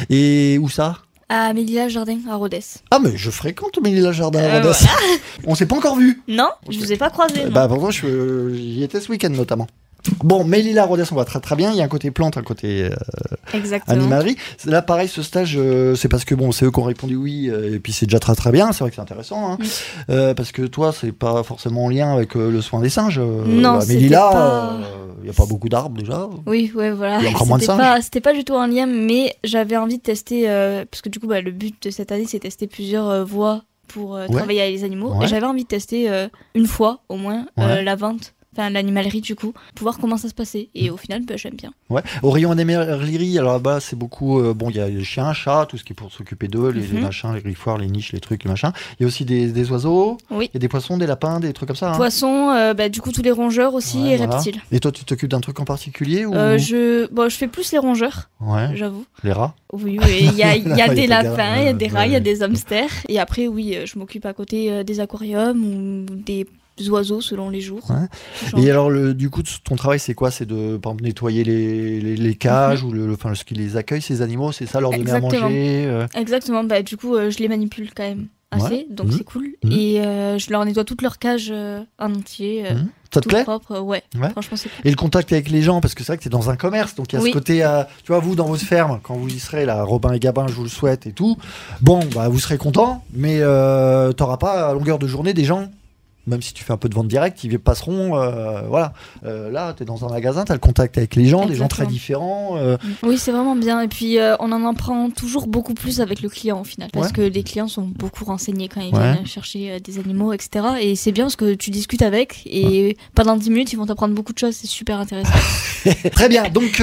Speaker 1: Et où ça?
Speaker 5: À Mélilla Jardin, à Rodez.
Speaker 1: Ah mais je fréquente Mélilla Jardin à Rodez.
Speaker 5: Voilà.
Speaker 1: On s'est pas encore vu.
Speaker 5: Non, je vous ai pas croisé. non.
Speaker 1: Bah pourtant j'y étais ce week-end notamment. Bon, Mélilla Rodez, on va très très bien. Il y a un côté plante, un côté
Speaker 5: Exactement.
Speaker 1: animalerie. Là, pareil, ce stage, c'est parce que bon, c'est eux qui ont répondu oui, et puis c'est déjà très très bien. C'est vrai que c'est intéressant, hein. Parce que toi, c'est pas forcément en lien avec le soin des singes.
Speaker 5: Non,
Speaker 1: à
Speaker 5: c'était
Speaker 1: Mélilla,
Speaker 5: pas-
Speaker 1: il y a pas beaucoup d'arbres déjà.
Speaker 5: Oui, ouais, voilà.
Speaker 1: Il y a encore moins de
Speaker 5: C'était pas du tout un lien, mais j'avais envie de tester, parce que du coup, le but de cette année, c'est tester plusieurs voies pour travailler avec les animaux.
Speaker 1: Ouais.
Speaker 5: Et j'avais envie de tester une fois, au moins,
Speaker 1: Ouais.
Speaker 5: la vente, enfin l'animalerie du coup, pour voir comment ça se passait. Et au final, j'aime bien.
Speaker 1: Ouais. Au rayon animalerie, alors là-bas, c'est beaucoup. Bon, il y a les chiens, chats, tout ce qui est pour s'occuper d'eux, les machins, les griffoirs, les niches, les trucs, les machins. Il y a aussi des oiseaux.
Speaker 5: Oui.
Speaker 1: Il y a des poissons, des lapins, des trucs comme ça. Hein.
Speaker 5: Poissons, du coup, tous les rongeurs aussi
Speaker 1: Ouais,
Speaker 5: et
Speaker 1: voilà.
Speaker 5: reptiles.
Speaker 1: Et toi, tu t'occupes d'un truc en particulier ou...
Speaker 5: Je fais plus les rongeurs,
Speaker 1: Ouais.
Speaker 5: j'avoue.
Speaker 1: Les rats.
Speaker 5: Oui, il y a
Speaker 1: Il y a
Speaker 5: des
Speaker 1: des
Speaker 5: lapins, il y a
Speaker 1: rats,
Speaker 5: des rats, il y a
Speaker 1: ouais.
Speaker 5: des hamsters. Et après, oui, je m'occupe à côté des aquariums ou des oiseaux selon les jours.
Speaker 1: Ouais.
Speaker 5: Je change.
Speaker 1: Et alors, du coup, ton travail, c'est quoi? C'est de, par exemple, nettoyer les cages ou ce qui les accueille, ces animaux, c'est ça, leur donner à
Speaker 5: Exactement.
Speaker 1: manger
Speaker 5: Exactement, du coup, je les manipule quand même assez,
Speaker 1: Ouais.
Speaker 5: donc c'est cool.
Speaker 1: Mhm.
Speaker 5: Et je leur nettoie toutes leurs cages en entier,
Speaker 1: Ça te
Speaker 5: tout
Speaker 1: plaît?
Speaker 5: propre. Ouais,
Speaker 1: Ouais.
Speaker 5: franchement, c'est cool.
Speaker 1: Et le contact avec les gens, parce que c'est vrai que t'es dans un commerce, donc il y a
Speaker 5: Oui.
Speaker 1: ce côté, tu vois, vous dans votre ferme, quand vous y serez, là, Robin et Gabin, je vous le souhaite et tout, bon, bah, vous serez contents, mais t'auras pas à longueur de journée des gens, même si tu fais un peu de vente directe, ils passeront, voilà. Là, t'es dans un magasin, t'as le contact avec les gens, des gens très
Speaker 5: Exactement.
Speaker 1: différents.
Speaker 5: Oui, c'est vraiment bien. Et puis, on en apprend toujours beaucoup plus avec le client au final, parce
Speaker 1: Ouais.
Speaker 5: que les clients sont beaucoup renseignés quand ils
Speaker 1: Ouais.
Speaker 5: viennent chercher des animaux, etc. Et c'est bien parce que tu discutes avec, et pendant 10 minutes, ils vont t'apprendre beaucoup de choses, c'est super intéressant.
Speaker 1: Très bien, donc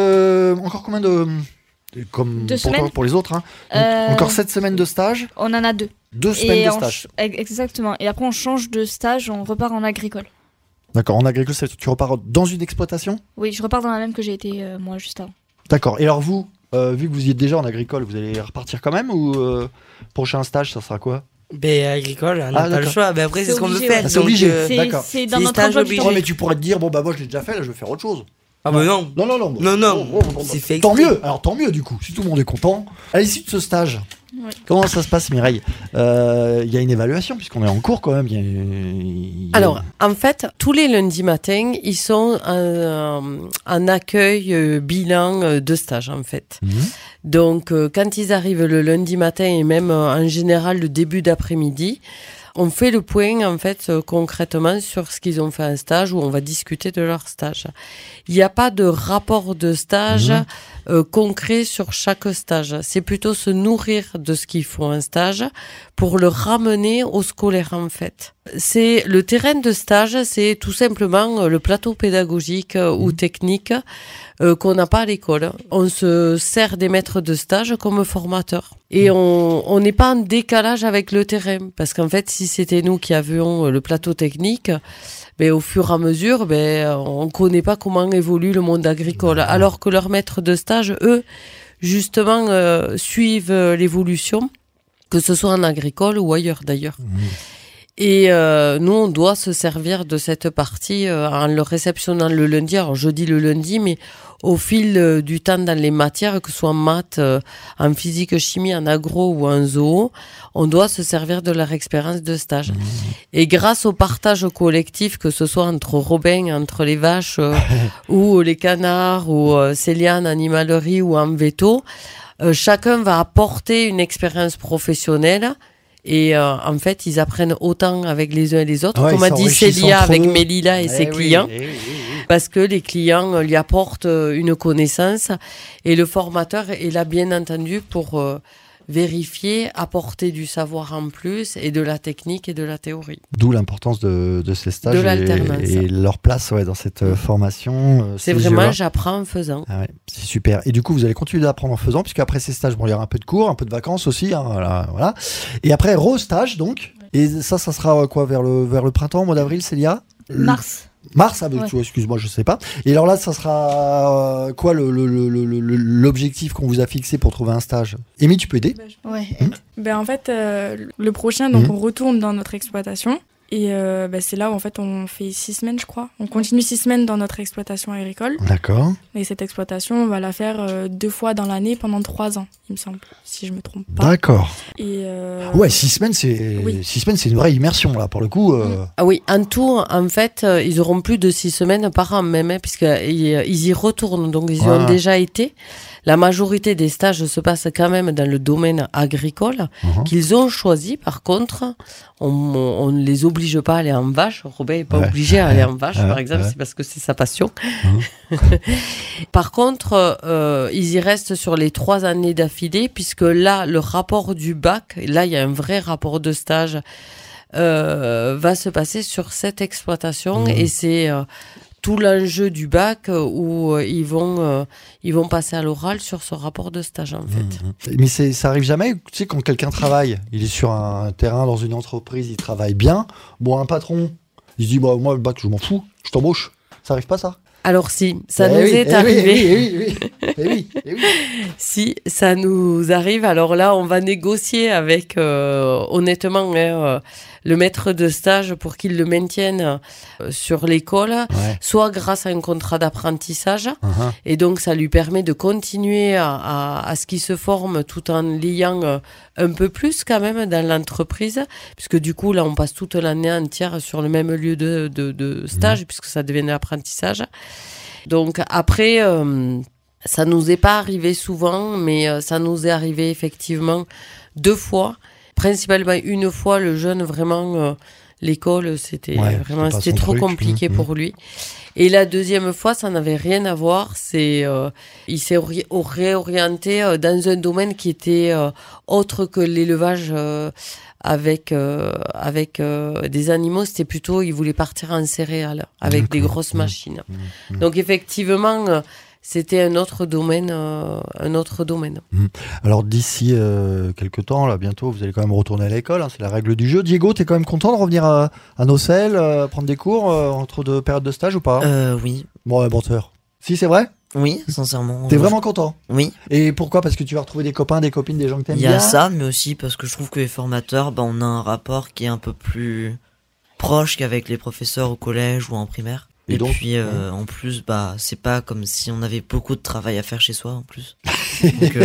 Speaker 1: encore combien comme
Speaker 5: 2
Speaker 1: pour toi,
Speaker 5: semaines
Speaker 1: pour les autres, hein. Donc,
Speaker 5: Euh,
Speaker 1: encore 7 semaines de stage,
Speaker 5: On en a 2.
Speaker 1: 2 semaines de
Speaker 5: on
Speaker 1: stage.
Speaker 5: Exactement. Et après, on change de stage, on repart en agricole.
Speaker 1: D'accord, en agricole, tu repars dans une exploitation?
Speaker 5: Oui, je repars dans la même que j'ai été moi juste avant.
Speaker 1: D'accord, et alors vous, vu que vous y êtes déjà en agricole, vous allez repartir quand même ou prochain stage, ça sera quoi?
Speaker 8: Ben, agricole, on n'a pas le
Speaker 1: d'accord.
Speaker 8: choix. Ben, après,
Speaker 5: C'est
Speaker 8: c'est ce qu'on veut
Speaker 5: obligé,
Speaker 8: faire.
Speaker 5: ouais.
Speaker 1: C'est obligé.
Speaker 8: donc,
Speaker 1: D'accord.
Speaker 5: C'est dans
Speaker 8: C'est
Speaker 5: notre
Speaker 8: stage
Speaker 5: emploi du
Speaker 8: obligé.
Speaker 5: temps.
Speaker 1: Ouais, mais tu pourrais te dire, bon bah moi je l'ai déjà fait, là je vais faire autre chose.
Speaker 8: Ah, ben non.
Speaker 1: Non.
Speaker 8: Non, non. C'est fait
Speaker 1: Tant
Speaker 8: exprès.
Speaker 1: mieux, alors tant mieux du coup, si tout le monde est content. À l'issue de ce stage,
Speaker 7: Oui.
Speaker 1: Comment ça se passe, Mireille ? Il y a une évaluation, puisqu'on est en cours quand même.
Speaker 4: Alors, en fait, tous les lundis matins, ils sont en accueil bilan de stage, en fait. Donc, quand ils arrivent le lundi matin et même en général le début d'après-midi, on fait le point, en fait, concrètement sur ce qu'ils ont fait en stage, où on va discuter de leur stage. Il n'y a pas de rapport de stage concret sur chaque stage. C'est plutôt se nourrir de ce qu'ils font en stage pour le ramener au scolaire, en fait. C'est le terrain de stage, c'est tout simplement le plateau pédagogique ou technique qu'on n'a pas à l'école. On se sert des maîtres de stage comme formateurs. Et on n'est pas en décalage avec le terrain. Parce qu'en fait, si c'était nous qui avions le plateau technique, au fur et à mesure, on ne connaît pas comment évolue le monde agricole. Alors que leurs maîtres de stage, eux, justement, suivent l'évolution, que ce soit en agricole ou ailleurs d'ailleurs. Et nous, on doit se servir de cette partie en le réceptionnant le lundi. Alors, je dis le lundi, mais au fil du temps dans les matières, que ce soit en maths, en physique, chimie, en agro ou en zoo, on doit se servir de leur expérience de stage. Et grâce au partage collectif, que ce soit entre Robin, entre les vaches ou les canards, ou Céliane, animalerie ou en veto, chacun va apporter une expérience professionnelle. Et en fait, ils apprennent autant avec les uns et les autres, comme a dit Célia avec Mélila et ses clients, parce que les clients lui apportent une connaissance et le formateur est là bien entendu pour vérifier, apporter du savoir en plus et de la technique et de la théorie.
Speaker 1: D'où l'importance de ces stages
Speaker 4: de l'alternance.
Speaker 1: Et leur place dans cette formation.
Speaker 4: C'est vraiment j'apprends en faisant.
Speaker 1: Ah ouais, c'est super. Et du coup, vous allez continuer d'apprendre en faisant, puisque après ces stages, il y aura un peu de cours, un peu de vacances aussi. Voilà. Et après, re-stage donc. Et ça sera quoi, vers le printemps, au mois d'avril, Célia ?
Speaker 2: Mars,
Speaker 1: Excuse-moi, je sais pas. Et alors là, ça sera quoi l'objectif qu'on vous a fixé pour trouver un stage ? Amy, tu peux aider ?
Speaker 7: En fait, le prochain, donc on retourne dans notre exploitation. Et c'est là où en fait on fait 6 semaines, je crois. On continue 6 semaines dans notre exploitation agricole.
Speaker 1: D'accord.
Speaker 7: Et cette exploitation, on va la faire 2 fois dans l'année pendant 3 ans, il me semble, si je me trompe pas.
Speaker 1: D'accord.
Speaker 7: Et
Speaker 1: 6 semaines, c'est une vraie immersion là, pour le coup.
Speaker 4: Ah oui, en tout, en fait, ils auront plus de 6 semaines par an même, puisqu'ils y retournent, donc ils y ont déjà été. La majorité des stages se passent quand même dans le domaine agricole, qu'ils ont choisi. Par contre, on ne les oblige pas à aller en vache. Robin n'est pas obligé à aller en vache, par exemple, c'est parce que c'est sa passion. Par contre, ils y restent sur les 3 années d'affilée, puisque là, le rapport du bac, là, il y a un vrai rapport de stage, va se passer sur cette exploitation, et c'est tout l'enjeu du bac où ils vont passer à l'oral sur ce rapport de stage, en fait.
Speaker 1: Mais ça arrive jamais, tu sais, quand quelqu'un travaille, il est sur un terrain dans une entreprise, il travaille bien. Bon, un patron, il se dit moi le bac je m'en fous, je t'embauche. Ça arrive pas, ça ?
Speaker 4: Alors si, ça nous est arrivé.
Speaker 1: Oui.
Speaker 4: Si, ça nous arrive. Alors là, on va négocier avec, honnêtement, le maître de stage pour qu'il le maintienne sur l'école, soit grâce à un contrat d'apprentissage. Et donc, ça lui permet de continuer à ce qu'il se forme tout en liant un peu plus quand même dans l'entreprise. Puisque du coup, là, on passe toute l'année entière sur le même lieu de stage, puisque ça devient de l'apprentissage. Donc après, ça nous est pas arrivé souvent, mais ça nous est arrivé effectivement 2 fois. Principalement une fois, le jeune vraiment, l'école, c'était trop compliqué pour lui. Et la deuxième fois, ça n'avait rien à voir. Il s'est réorienté dans un domaine qui était autre que l'élevage avec des animaux. C'était plutôt, il voulait partir en céréales avec des grosses machines. Donc effectivement, c'était un autre domaine.
Speaker 1: Alors d'ici quelques temps, là bientôt, vous allez quand même retourner à l'école, c'est la règle du jeu. Diego, t'es quand même content de revenir à Nocelle, prendre des cours entre 2 périodes de stage ou pas ?
Speaker 3: Oui.
Speaker 1: Bon, menteur. Si, c'est vrai ?
Speaker 3: Oui, sincèrement.
Speaker 1: T'es vraiment content ?
Speaker 3: Oui.
Speaker 1: Et pourquoi ? Parce que tu vas retrouver des copains, des copines, des gens que t'aimes bien ?
Speaker 3: Il y a ça, mais aussi parce que je trouve que les formateurs, on a un rapport qui est un peu plus proche qu'avec les professeurs au collège ou en primaire. Et donc, puis, en plus, c'est pas comme si on avait beaucoup de travail à faire chez soi, en plus. Donc,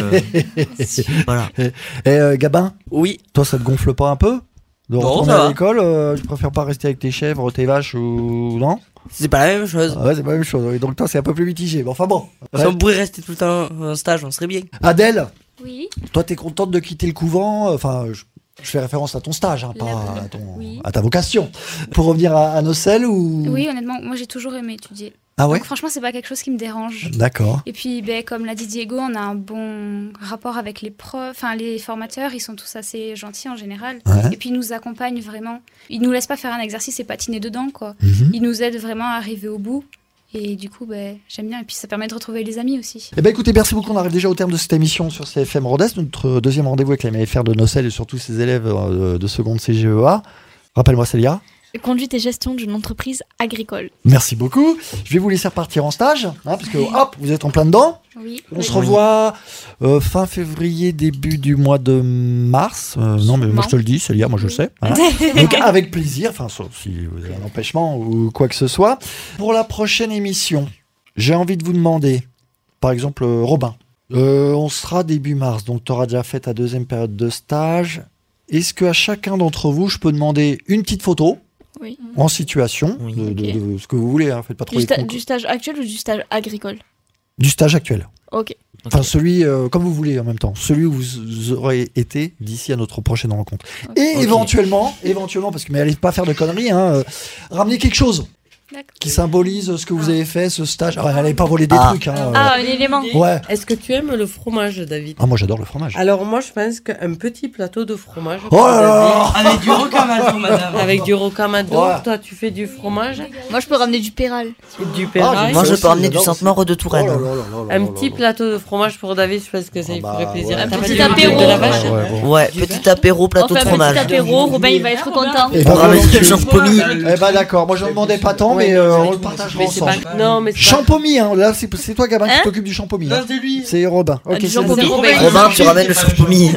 Speaker 3: voilà.
Speaker 1: Et Gabin,
Speaker 8: Oui.
Speaker 1: toi ça te gonfle pas un peu de
Speaker 8: Non,
Speaker 1: retourner
Speaker 8: ça
Speaker 1: à
Speaker 8: va.
Speaker 1: l'école? Tu préfères pas rester avec tes chèvres, tes vaches ou non?
Speaker 8: C'est pas la même chose.
Speaker 1: Ouais, c'est pas la même chose. Oui. Donc toi c'est un peu plus mitigé. Bon, enfin bon.
Speaker 8: Si on pourrait rester tout le temps en stage, on serait bien.
Speaker 1: Adèle,
Speaker 2: Oui.
Speaker 1: toi t'es contente de quitter le couvent? Enfin, je fais référence à ton stage, hein, pas
Speaker 2: Oui.
Speaker 1: à ta vocation. Pour revenir à Nocelles ou?
Speaker 2: Oui, honnêtement, moi j'ai toujours aimé étudier.
Speaker 1: Ah ouais?
Speaker 2: Donc franchement, c'est pas quelque chose qui me dérange.
Speaker 1: D'accord.
Speaker 2: Et puis, comme l'a dit Diego, on a un bon rapport avec les profs, enfin les formateurs, ils sont tous assez gentils en général.
Speaker 1: Ouais.
Speaker 2: Et puis ils nous accompagnent vraiment. Ils nous laissent pas faire un exercice et patiner dedans, quoi.
Speaker 1: Mhm.
Speaker 2: Ils nous aident vraiment à arriver au bout. Et du coup, j'aime bien. Et puis ça permet de retrouver les amis aussi.
Speaker 1: Eh ben écoutez, merci beaucoup. On arrive déjà au terme de cette émission sur CFM Rodez, notre deuxième rendez-vous avec la MFR de Nocelles et surtout ses élèves de seconde CGEA. Rappelle-moi, Célia.
Speaker 9: Conduite et gestion d'une entreprise agricole.
Speaker 1: Merci beaucoup. Je vais vous laisser repartir en stage, hein, parce que hop, vous êtes en plein dedans.
Speaker 2: Oui.
Speaker 1: On se revoit fin février, début du mois de mars. Non, mais moi je te le dis, Célia, moi je le sais. Voilà. Donc avec plaisir, enfin sauf si vous avez un empêchement ou quoi que ce soit. Pour la prochaine émission, j'ai envie de vous demander, par exemple, Robin, on sera début mars, donc tu auras déjà fait ta deuxième période de stage. Est-ce qu'à chacun d'entre vous, je peux demander une petite photo?
Speaker 9: Oui.
Speaker 1: En situation,
Speaker 3: Oui.
Speaker 1: de ce que vous voulez, hein, faites pas trop les cons.
Speaker 9: Du stage actuel ou du stage agricole?
Speaker 1: Du stage actuel.
Speaker 9: Ok.
Speaker 1: Enfin, celui, comme vous voulez en même temps, celui où vous aurez été d'ici à notre prochaine rencontre. Et éventuellement, parce que mais allez pas faire de conneries, hein, ramenez quelque chose
Speaker 2: D'accord.
Speaker 1: qui symbolise ce que vous avez fait, ce stage. Alors, allez pas voler des trucs. Hein,
Speaker 9: Ah, un élément.
Speaker 1: ouais.
Speaker 4: Est-ce que tu aimes le fromage, David?
Speaker 1: Ah, moi j'adore le fromage.
Speaker 4: Alors moi, je pense qu'un petit plateau de fromage.
Speaker 1: Oh là là.
Speaker 8: Avec du rocamadour, madame.
Speaker 4: Avec du rocamadour,
Speaker 1: Ouais.
Speaker 4: toi tu fais du fromage,
Speaker 9: Moi, je peux ramener du péral.
Speaker 4: du pérail.
Speaker 3: Moi, je
Speaker 1: aussi,
Speaker 3: peux ramener du
Speaker 1: j'adore
Speaker 3: Sainte-Maure de
Speaker 1: Oh
Speaker 3: Touraine.
Speaker 1: là là là là là
Speaker 4: Un
Speaker 1: là
Speaker 4: petit
Speaker 1: là.
Speaker 4: plateau de fromage pour David, je pense que ça lui
Speaker 1: bah,
Speaker 4: ferait plaisir.
Speaker 1: ouais.
Speaker 4: T'as
Speaker 9: Un
Speaker 4: pas
Speaker 9: petit
Speaker 4: dit le
Speaker 9: apéro.
Speaker 4: de la vache?
Speaker 1: Ouais, bon.
Speaker 3: Ouais, petit apéro,
Speaker 9: On
Speaker 3: plateau
Speaker 9: fait
Speaker 3: de
Speaker 9: un petit
Speaker 3: fromage.
Speaker 9: apéro, Robin, il va être content.
Speaker 1: Et
Speaker 3: On
Speaker 1: bah,
Speaker 3: ramène
Speaker 1: volontiers.
Speaker 3: du champomis.
Speaker 1: Eh bah d'accord, moi je ne demandais pas tant, mais on le partagera
Speaker 4: Mais c'est
Speaker 1: ensemble.
Speaker 4: pas... Non, mais c'est pas...
Speaker 1: Champomis, hein, là c'est toi Gabin qui
Speaker 9: Hein
Speaker 1: t'occupe du champomis.
Speaker 8: Non,
Speaker 1: Hein.
Speaker 8: c'est lui.
Speaker 1: C'est Robin. Ok,
Speaker 9: Du
Speaker 1: c'est
Speaker 9: champomis,
Speaker 1: bon.
Speaker 9: Robin.
Speaker 3: Robin, tu ramènes le champomis.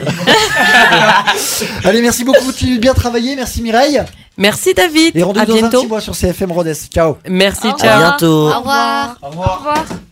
Speaker 1: Allez, merci beaucoup, continue de bien travailler, merci Mireille.
Speaker 4: Merci David,
Speaker 1: Et
Speaker 4: à
Speaker 1: rendez-vous dans un
Speaker 4: bientôt.
Speaker 1: petit mois sur CFM Rodez. Ciao.
Speaker 4: Merci,
Speaker 9: Au
Speaker 3: À
Speaker 4: ciao.
Speaker 3: bientôt.
Speaker 5: Au revoir.
Speaker 8: Au revoir.
Speaker 2: Au revoir.